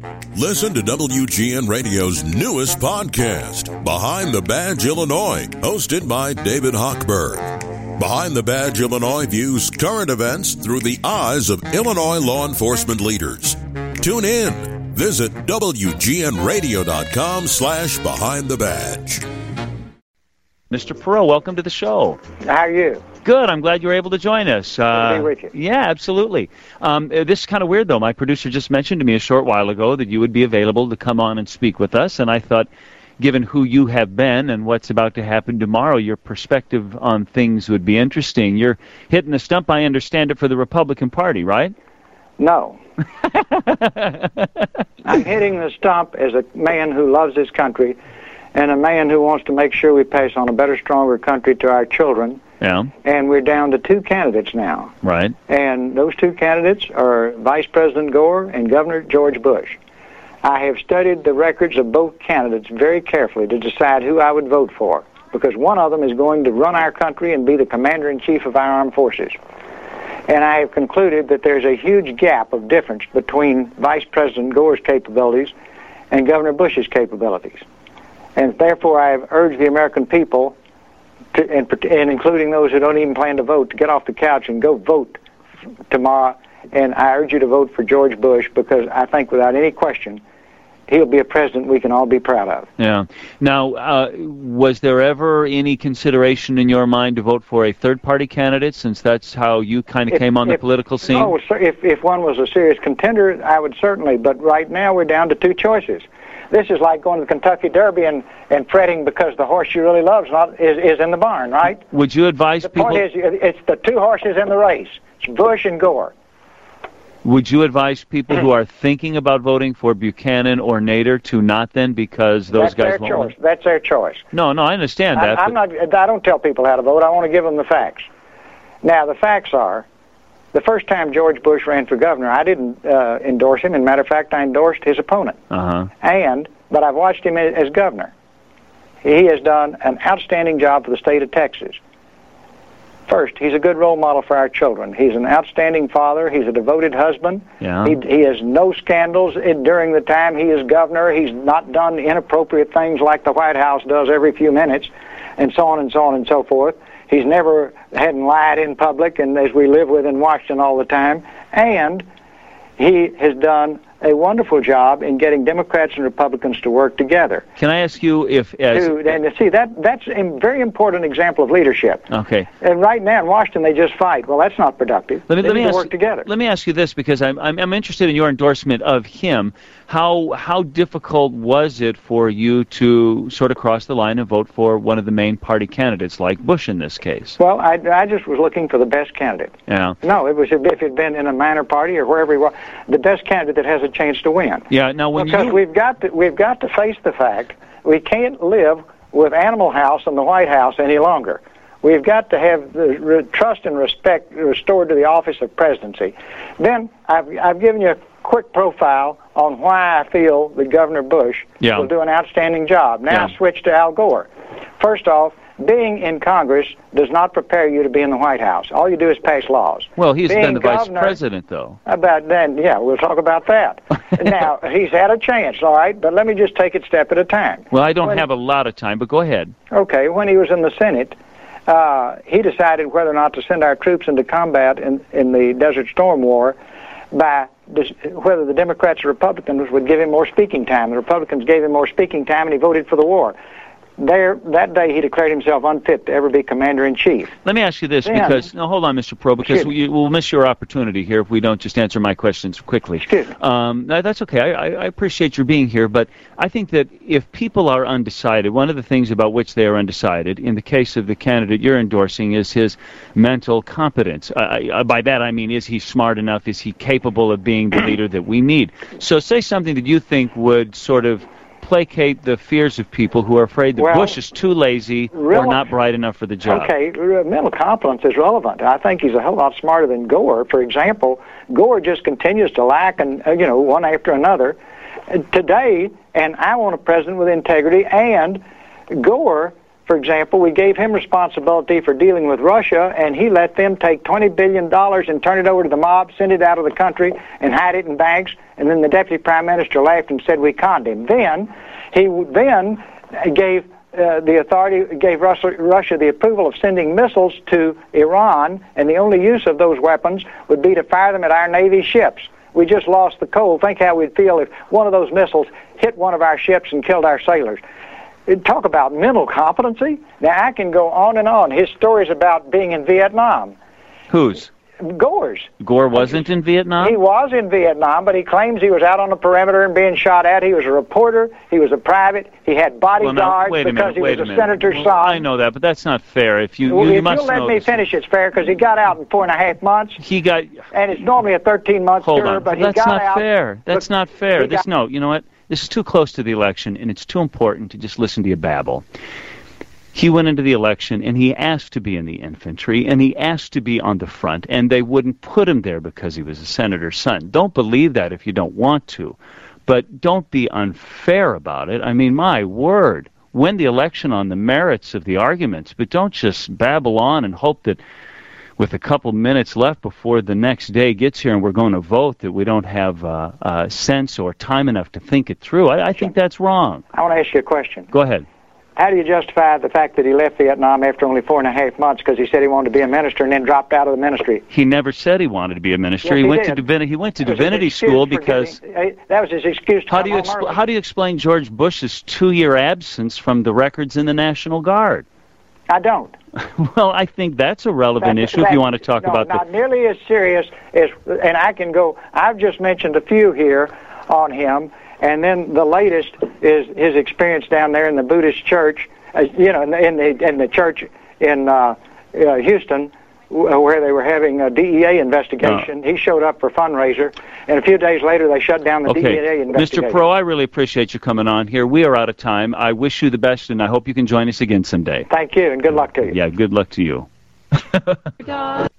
Listen to WGN Radio's newest podcast, Behind the Badge Illinois, hosted by David Hochberg. Behind the Badge Illinois views current events through the eyes of Illinois law enforcement leaders. Tune in. Visit WGNRadio.com/Behind the Badge. Mr. Perot, welcome to the show. How are you? Good. I'm glad you were able to join us. Good to be with you. Yeah, absolutely. This is kind of weird, though. My producer just mentioned to me a short while ago that you would be available to come on and speak with us, and I thought, given who you have been and what's about to happen tomorrow, your perspective on things would be interesting. You're hitting the stump, I understand it, for the Republican Party, right? No. I'm hitting the stump as a man who loves this country and a man who wants to make sure we pass on a better, stronger country to our children. Yeah. And we're down to two candidates now. Right. And those two candidates are Vice President Gore and Governor George Bush. I have studied the records of both candidates very carefully to decide who I would vote for, because one of them is going to run our country and be the commander-in-chief of our armed forces. And I have concluded that there's a huge gap of difference between Vice President Gore's capabilities and Governor Bush's capabilities. And therefore I have urged the American people, and including those who don't even plan to vote, to get off the couch and go vote tomorrow. And I urge you to vote for George Bush, because I think without any question he'll be a president we can all be proud of. Yeah. Now, was there ever any consideration in your mind to vote for a third-party candidate, since that's how you kind of came on the political scene? Oh, if one was a serious contender, I would certainly. But right now we're down to two choices. This is like going to the Kentucky Derby and fretting because the horse you really love is in the barn, right? Would you advise people... The point is, it's the two horses in the race. It's Bush and Gore. Would you advise people who are thinking about voting for Buchanan or Nader to not then, because those guys won't win? That's their choice. No, I understand that. I don't tell people how to vote. I want to give them the facts. Now, the facts are, the first time George Bush ran for governor, I didn't endorse him. As a matter of fact, I endorsed his opponent. But I've watched him as governor. He has done an outstanding job for the state of Texas. First, he's a good role model for our children. He's an outstanding father. He's a devoted husband. Yeah. He has no scandals during the time he is governor. He's not done inappropriate things like the White House does every few minutes, and so on and so on and so forth. He's never hadn't lied in public, and as we live with in Washington all the time. And he has done a wonderful job in getting Democrats and Republicans to work together. Can I ask you if... And see, that's a very important example of leadership. Okay. And right now in Washington, they just fight. Well, that's not productive. They need to work together. Let me ask you this, because I'm interested in your endorsement of him. How difficult was it for you to sort of cross the line and vote for one of the main party candidates, like Bush in this case? Well, I just was looking for the best candidate. Yeah. No, it was if it had been in a minor party or wherever he was, the best candidate that has a chance to win. Yeah. Now, because we've got to face the fact we can't live with Animal House and the White House any longer. We've got to have the trust and respect restored to the office of presidency. Then I've given you a quick profile on why I feel that Governor Bush will do an outstanding job. Now I switch to Al Gore. First off, being in Congress does not prepare you to be in the White House. All you do is pass laws. Well, he's been the vice president, though. About then, yeah, we'll talk about that. Now, he's had a chance, all right, but let me just take it step at a time. Well, I don't have a lot of time, but go ahead. Okay, when he was in the Senate, he decided whether or not to send our troops into combat in the Desert Storm War by whether the Democrats or Republicans would give him more speaking time. The Republicans gave him more speaking time, and he voted for the war. That day he declared himself unfit to ever be commander-in-chief. Let me ask you this, because... No, hold on, Mr. Pro, because we'll miss your opportunity here if we don't just answer my questions quickly. Excuse me. No, that's okay. I appreciate your being here, but I think that if people are undecided, one of the things about which they are undecided, in the case of the candidate you're endorsing, is his mental competence. By that I mean, is he smart enough? Is he capable of being the leader that we need? So say something that you think would sort of placate the fears of people who are afraid that Bush is too lazy or not bright enough for the job. Okay, mental competence is relevant. I think he's a hell lot smarter than Gore. For example, Gore just continues to lack, and one after another. Today, and I want a president with integrity, and Gore for example, we gave him responsibility for dealing with Russia, and he let them take $20 billion and turn it over to the mob, send it out of the country, and hide it in banks. And then the deputy prime minister laughed and said we conned him. Then he gave gave Russia the approval of sending missiles to Iran, and the only use of those weapons would be to fire them at our Navy ships. We just lost the cold. Think how we'd feel if one of those missiles hit one of our ships and killed our sailors. Talk about mental competency. Now, I can go on and on. His stories about being in Vietnam. Whose? Gore's. Gore wasn't in Vietnam? He was in Vietnam, but he claims he was out on the perimeter and being shot at. He was a reporter. He was a private. He had bodyguards because he was a senator's son. I know that, but that's not fair. If you must let me finish, it's fair, because he got out in 4.5 months. And it's normally a 13-month term, but he got out. That's not fair. That's not fair. You know what? This is too close to the election, and it's too important to just listen to you babble. He went into the election, and he asked to be in the infantry, and he asked to be on the front, and they wouldn't put him there because he was a senator's son. Don't believe that if you don't want to, but don't be unfair about it. I mean, my word, win the election on the merits of the arguments, but don't just babble on and hope that with a couple minutes left before the next day gets here and we're going to vote that we don't have sense or time enough to think it through. I think that's wrong. I want to ask you a question. Go ahead. How do you justify the fact that he left Vietnam after only 4.5 months because he said he wanted to be a minister and then dropped out of the ministry? He never said he wanted to be a minister. Yes, he went to divinity school because that was his excuse. How do you explain George Bush's 2-year absence from the records in the National Guard? I don't. Well, I think that's a relevant issue if you want to talk about not nearly as serious as, and I can go. I've just mentioned a few here on him. And then the latest is his experience down there in the Buddhist church, in the church in Houston, where they were having a DEA investigation. He showed up for a fundraiser, and a few days later they shut down the DEA investigation. Mr. Pro, I really appreciate you coming on here. We are out of time. I wish you the best, and I hope you can join us again someday. Thank you, and good luck to you. Yeah, good luck to you.